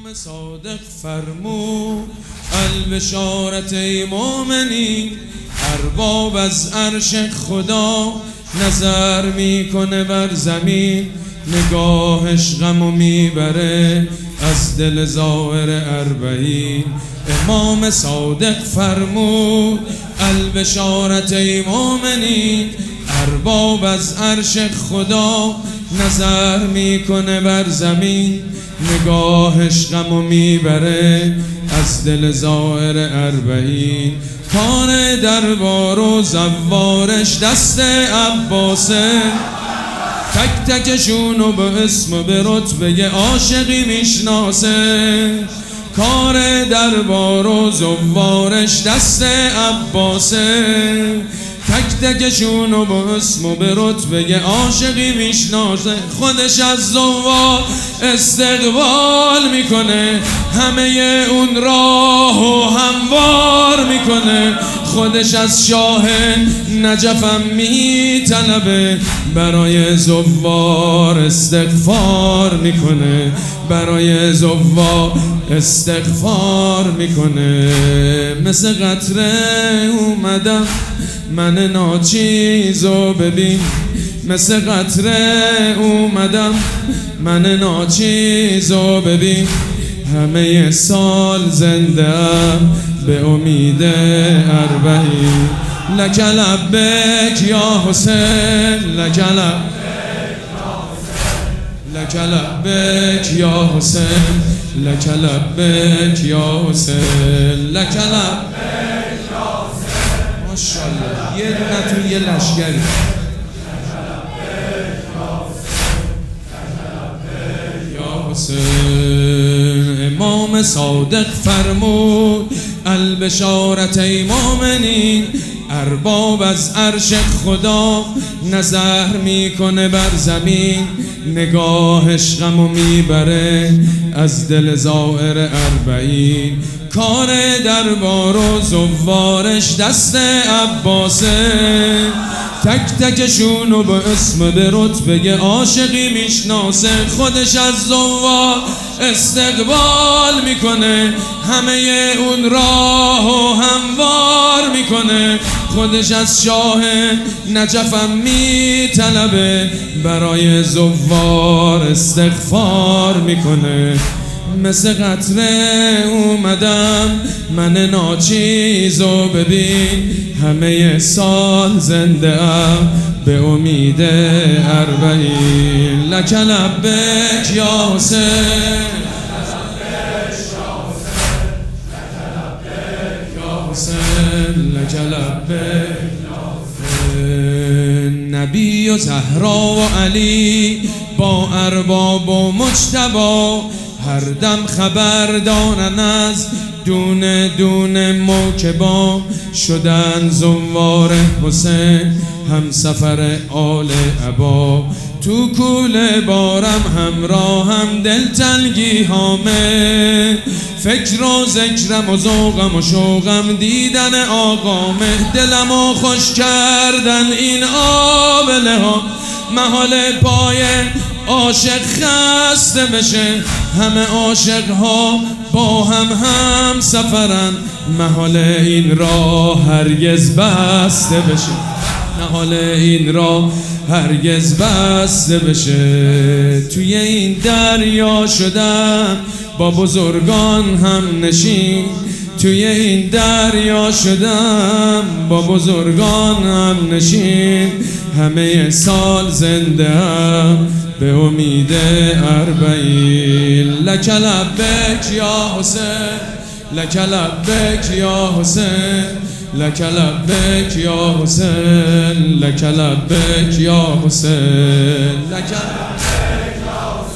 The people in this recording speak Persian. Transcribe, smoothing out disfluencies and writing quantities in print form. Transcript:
صادق فرمود البشارت ای مومنین، ارباب از عرش خدا نظر میکنه بر زمین، نگاهش غمو میبره از دل زائر اربعین. امام صادق فرمود البشارت ای مومنین، ارباب از عرش خدا نظر میکنه بر زمین، نگاهش غمو میبره از دل زائر اربعین. کار دربار و زوارش دست عباسه، تک تکشونو به اسم و به رتبه عاشقی میشناسه. کار دربار و زوارش دست عباسه، تک تکشونو به اسم و به رتبه عاشقی میشناسه. خودش از زوار استقبال میکنه، همه اون راه و هموار میکنه. خودش از شاه نجفم میطلبه، برای زوار استغفار میکنه، برای زوار استغفار میکنه. مثل قطره اومدم من ناچیزو ببین، مثل قطره اومدم من ناچیزو ببین. همه سال زنده ام به امید اربعین. لک لبک یا حسین، لک لبک یا حسین، لک لبک یا حسین، لک لبک یا حسین. ماشاءالله یه دونتون یه لشگری. یا حسین. امام صادق فرمود البشارت ای مومنین، ارباب از عرش خدا نظر میکنه بر زمین، نگاهش غمو میبره از دل زائر اربعین. کار دربار و زوارش دست عباسه، تک تکشونو به اسم به رتبه عاشقی میشناسه. خودش از زوار استقبال میکنه، همه اون راه و هموار میکنه. خودش از شاه نجفم میطلبه، برای زوار استغفار میکنه. مثل قطره اومدم من ناچیزو ببین، همه سال زنده ام به امید اربعین. لک لبک یا حسین، لک لبک. نبی و زهرا و علی با ارباب و مجتبی، هر دم خبر دانن از دونه دونه موکبا. شدن زوار حسین هم سفر آل عبا، تو کوله بارم همراهم دل تنگی هامه. فکر و ذکرم و ذوقم و شوقم دیدن آقامه. دلمو خوش کردن این آبله ها، محال پای عاشق خسته بشه. همه عاشق ها با هم سفرن، محال این راه هرگز بسته بشه، محال این راه هرگز بسته بشه. توی این دریا شدم با بزرگان هم نشین، توی این دریا شدم با بزرگان هم نشین. همه سال زنده ام به امید اربعین. لک لبک یا حسین، لک لبک یا حسین، لک لبک یا حسین، لک لبک یا حسین، لک لبک یا حسین.